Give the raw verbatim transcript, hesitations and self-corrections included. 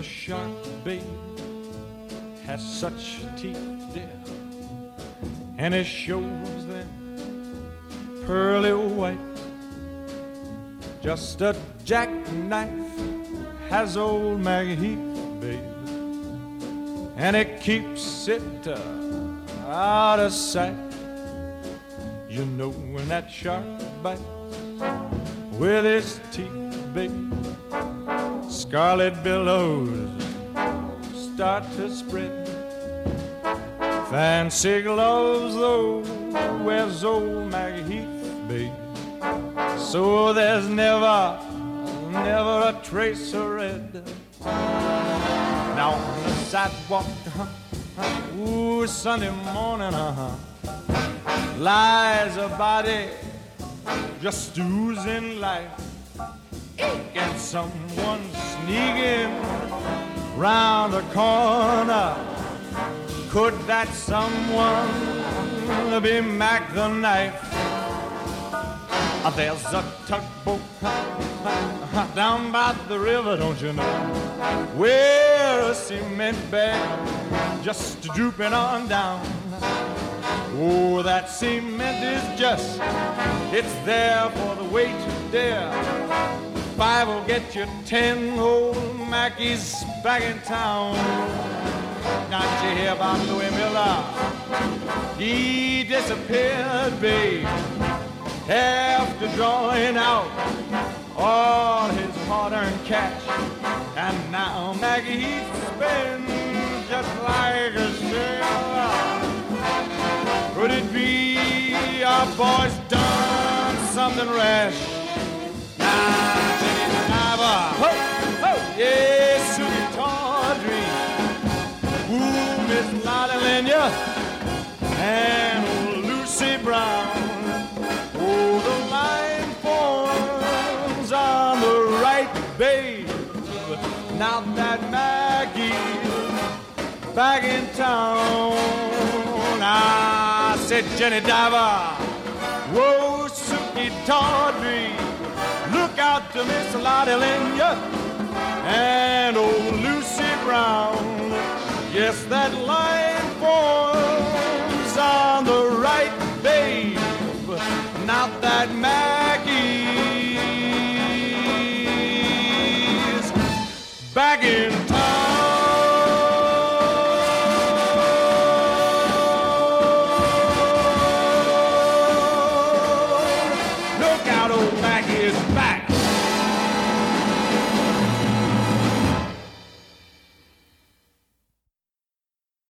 a shark, babe, has such teeth, dear, and it shows them pearly white. Just a jackknife has old Maggie Heath, babe, and it keeps it uh, out of sight. You know when that shark bites with his teeth, babe, scarlet billows start to spread. Fancy gloves, though, wears old Maggie Heath, babe, so there's never, never a trace of red. Now on the sidewalk, uh-huh, ooh, Sunday morning, uh-huh, lies a body just oozing life. And someone sneaking round the corner. Could that someone be Mac the Knife? There's a tugboat down by the river, don't you know, where a cement bag just drooping on down. Oh, that cement is just, it's there for the weight to dare. Five will get you ten old Mackies back in town. Now did you hear about Louis Miller? He disappeared, babe, after drawing out all his hard-earned cash. And now Maggie Heath spins just like a sailor. Could it be our boy's done something rash? Now, Jenny Diver, ho, ho, yes, Susie Tawdry, ooh, Miss Lotta Lenya, and old Lucy Brown. Oh, the line forms on the right, babe. Now that Maggie's back in town. I said, Jenny Diver, whoa, Suki Tawdry, look out to Miss Lotta Lenya and old Lucy Brown. Yes, that line forms on the right, babe. Now that Maggie's back in